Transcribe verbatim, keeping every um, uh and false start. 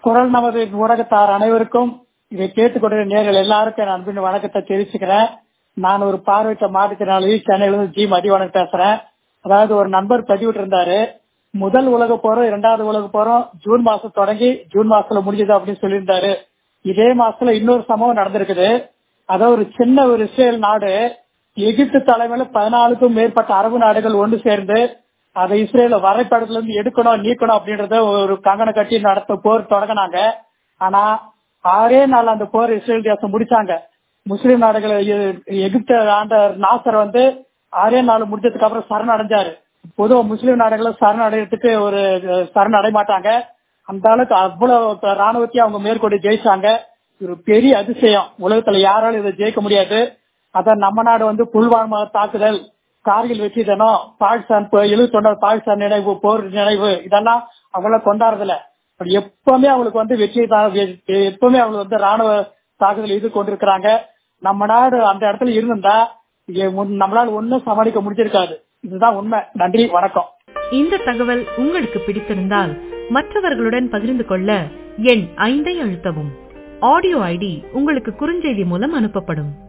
குரல் நமது ஊடகத்தார் அனைவருக்கும் இதை கேட்டுக்கொண்ட நேர்கள் எல்லாருக்கும் என் அன்பின் வணக்கத்தை தெரிவிச்சுக்கிறேன். நான் ஒரு பார்வையற்ற மாற்றுத்திறனாளி, சென்னையிலிருந்து ஜி மதிவாணன் பேசுறேன். அதாவது ஒரு நண்பர் பதிவிட்டு இருந்தாரு, முதல் உலக போறோம் இரண்டாவது உலக போறோம் ஜூன் மாசம் தொடங்கி ஜூன் மாசத்துல முடிஞ்சது அப்படின்னு சொல்லியிருந்தாரு. இதே மாசத்துல இன்னொரு சம்பவம் நடந்திருக்குது. அதாவது ஒரு சின்ன ஒரு இஸ்ரேல் நாடு எகிப்து தலைமையில பதினாலுக்கும் மேற்பட்ட அரபு நாடுகள் ஒன்று சேர்ந்து அதை இஸ்ரேல வரைபடத்துல இருந்து எடுக்கணும் நீக்கணும் அப்படின்றத ஒரு கங்கணம் கட்டி நடத்த போர் தொடங்கினாங்க. ஆனா ஆறே நாள் அந்த போர் இஸ்ரேல் தேசம் முடிச்சாங்க. முஸ்லிம் நாடுகள் எகிப்து ஆண்ட நாசர் வந்து ஆறே நாள் முடிஞ்சதுக்கு அப்புறம் சரணடைஞ்சாரு. பொதுவா முஸ்லிம் நாடுகளை சரணடைறதுக்கு ஒரு சரணடைய மாட்டாங்க. அந்த அளவுக்கு அவ்வளவு ராணுவத்தையும் அவங்க மேற்கொண்டு ஜெயிச்சாங்க. ஒரு பெரிய அதிசயம், உலகத்துல யாராலும் இதை ஜெயிக்க முடியாது. அதான் நம்ம நாடு வந்து புல்வாமா தாக்குதல், கார்கில் வெற்றி தினம், பாகிஸ்தான் எழுபத்தி ஒன்றாவது பாகிஸ்தான் நினைவு, போர் நினைவு, இதெல்லாம் அவங்கள கொண்டாடுறதில்ல. எப்பவுமே அவங்களுக்கு வந்து வெற்றி, எப்பவுமே அவங்களுக்கு வந்து ராணுவ தாக்குதல் இது கொண்டிருக்கிறாங்க. நம்ம நாடு அந்த இடத்துல இருந்திருந்தா நம்மளால ஒன்னும் சமாளிக்க முடிஞ்சிருக்காது. இதுதான் உண்மை. நன்றி, வணக்கம். இந்த தகவல் உங்களுக்கு பிடித்திருந்தால் மற்றவர்களுடன் பகிர்ந்து கொள்ள எண் ஐந்தை அழுத்தவும். ஆடியோ ஐடி உங்களுக்கு குறுஞ்செய்தி மூலம் அனுப்பப்படும்.